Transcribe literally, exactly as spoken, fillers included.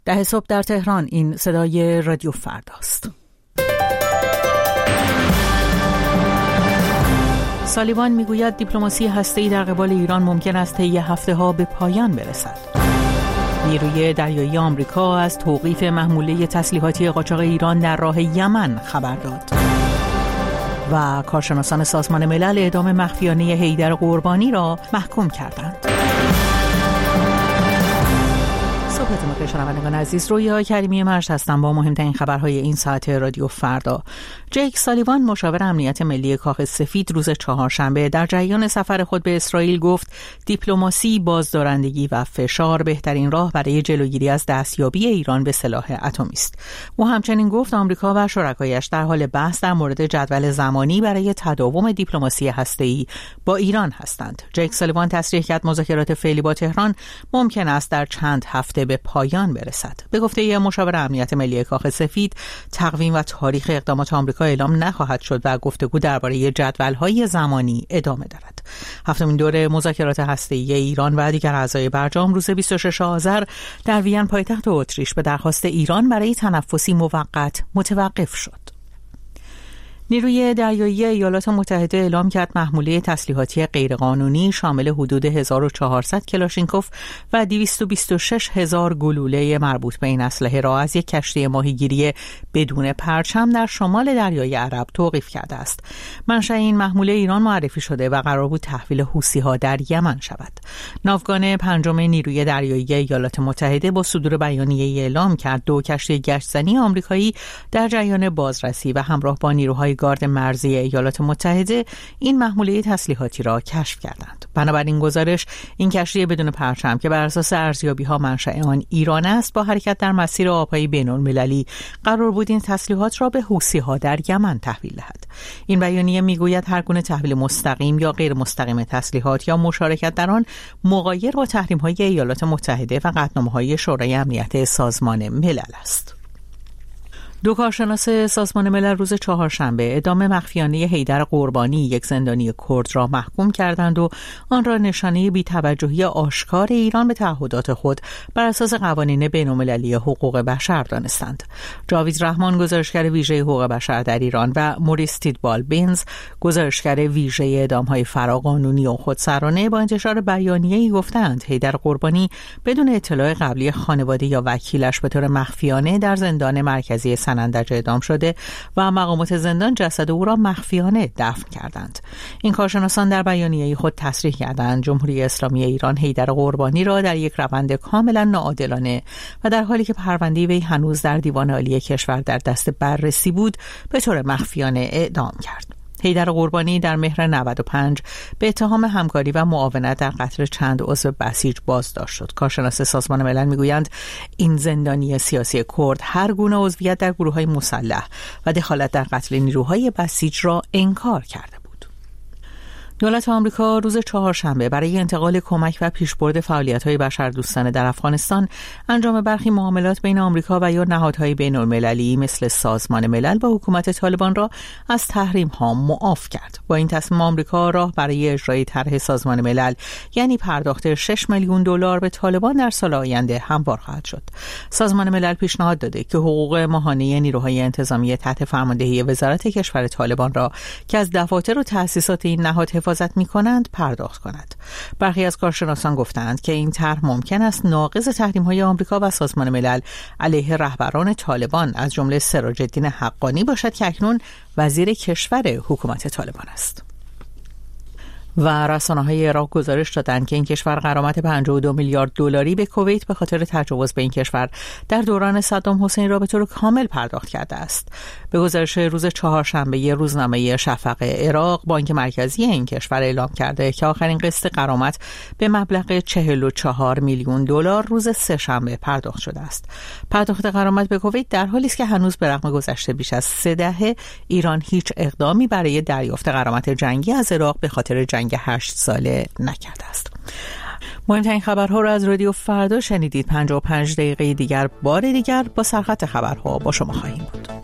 ده صبح در تهران. این صدای رادیو فرداست. سالیوان میگوید دیپلماسی هسته‌ای در قبال ایران ممکن است طی هفته‌ها به پایان برسد. نیروی دریایی آمریکا از توقیف محموله تسلیحاتی قاچاق ایران در راه یمن خبر داد. و کارشناسان سازمان ملل اعدام مخفیانه حیدر قربانی را محکوم کردند. صحبتون بخیر شنوندگان عزیز، رویا کریمی مرج هستم با مهمترین خبرهای این ساعت رادیو فردا. جیک سالیوان مشاور امنیت ملی کاخ سفید روز چهارشنبه در جریان سفر خود به اسرائیل گفت دیپلماسی، بازدارندگی و فشار بهترین راه برای جلوگیری از دستیابی ایران به سلاح اتمی است. او همچنین گفت آمریکا و شرکایش در حال بحث در مورد جدول زمانی برای تداوم دیپلماسی هسته‌ای با ایران هستند. جیک سالیوان تصریح کرد مذاکرات فعلی با تهران ممکن است در چند هفته به پایان برسد. به گفته مشاور امنیت ملی کاخ سفید، تقویم و تاریخ اقدامات آمریکا اعلام نخواهد شد و گفتگو درباره جدول‌های زمانی ادامه دارد. هفتمین دور مذاکرات هسته‌ای ایران و دیگر اعضای برجام روز بیست و ششم آذر در وین پایتخت اتریش به درخواست ایران برای تنفسی موقت متوقف شد. نیروی دریایی ایالات متحده اعلام کرد محموله تسلیحاتی غیرقانونی شامل حدود هزار و چهارصد کلاشینکوف و دویست و بیست و شش هزار گلوله مربوط به این اسلحه را از یک کشتی ماهیگیری بدون پرچم در شمال دریای عرب توقیف کرده است. منشأ این محموله ایران معرفی شده و قرار بود تحویل حوثی‌ها در یمن شود. ناوگان پنجم نیروی دریایی ایالات متحده با صدور بیانیه‌ای اعلام کرد دو کشتی گشتزنی آمریکایی در جریان بازرسی و همراه با نیروهای گارد مرزی ایالات متحده این محموله تسلیحاتی را کشف کردند. بنابراین گزارش این کشتی بدون پرچم که بر اساس ارزیابی‌ها منشأ آن ایران است با حرکت در مسیر آب‌های بین‌المللی قرار بود این تسلیحات را به حوثی‌ها در یمن تحویل دهد. این بیانیه میگوید هر گونه تحویل مستقیم یا غیر مستقیم تسلیحات یا مشارکت در آن مغایر با تحریم‌های ایالات متحده و قطعنامه‌های شورای امنیت سازمان ملل است. دو کارشناس سازمان ملل روز چهارشنبه اعدام مخفیانه حیدر قربانی، یک زندانی کرد، را محکوم کردند و آن را نشانه بی‌توجهی آشکار ایران به تعهدات خود بر اساس قوانین بین‌المللی حقوق بشر دانستند. جاوید رحمان، گزارشگر ویژه حقوق بشر در ایران، و موریس تیدبال بینز، گزارشگر ویژه اعدام‌های فراقانونی و خودسرانه، با انتشار بیانیه‌ای گفتند حیدر قربانی بدون اطلاع قبلی خانواده یا وکیلش به طور مخفیانه در زندان مرکزی سنندج اعدام شده و مقامات زندان جسد او را مخفیانه دفن کردند. این کارشناسان در بیانیه خود تصریح کردند جمهوری اسلامی ایران حیدر قربانی را در یک روند کاملا ناعادلانه و در حالی که پرونده وی هنوز در دیوان عالی کشور در دست بررسی بود به طور مخفیانه اعدام کرد. حیدر قربانی در مهر نود و پنج به اتهام همکاری و معاونت در قتل چند عضو بسیج بازداشت شد. کارشناس سازمان ملل میگویند این زندانی سیاسی کرد هر گونه عضویت در گروه‌های مسلح و دخالت در قتل نیروهای بسیج را انکار کرده بود. دولت آمریکا روز چهارشنبه برای انتقال کمک و پیشبرد فعالیت‌های بشردوستانه در افغانستان انجام برخی معاملات بین آمریکا و یا نهادهای بین‌المللی مثل سازمان ملل با حکومت طالبان را از تحریم‌ها معاف کرد. با این تصمیم آمریکا راه برای اجرای طرح سازمان ملل یعنی پرداخت شش میلیون دلار به طالبان در سال آینده هموار خواهد شد. سازمان ملل پیشنهاد داده که حقوق ماهانه نیروهای انتظامی تحت فرماندهی وزارت کشور طالبان را که از دفاتر و تأسیسات این نهاد حفاظت می‌کنند پرداخت کند. برخی از کارشناسان گفتند که این طرح ممکن است ناقض تحریم‌های آمریکا و سازمان ملل علیه رهبران طالبان از جمله سراج الدین حقانی باشد که اکنون وزیر کشور حکومت طالبان است. و رسانه‌های عراق گزارش دادند که این کشور غرامت پنجاه و دو میلیارد دلاری به کویت به خاطر تجاوز به این کشور در دوران صدام حسین را به طور کامل پرداخت کرده است. به گزارش روز چهارشنبه روزنامه شفق عراق، بانک مرکزی این کشور اعلام کرده که آخرین قسط غرامت به مبلغ چهل و چهار میلیون دلار روز سه‌شنبه پرداخت شده است. پرداخت غرامت به کویت در حالی است که هنوز به رغم گذشته بیش از سه دهه ایران هیچ اقدامی برای دریافت غرامت جنگی از عراق به خاطر جنگ هشت ساله نکرده است. مهمترین خبرها را از رادیو فردا شنیدید. پنجاه و پنج دقیقه دیگر بار دیگر با سرخط خبرها با شما خواهیم بود.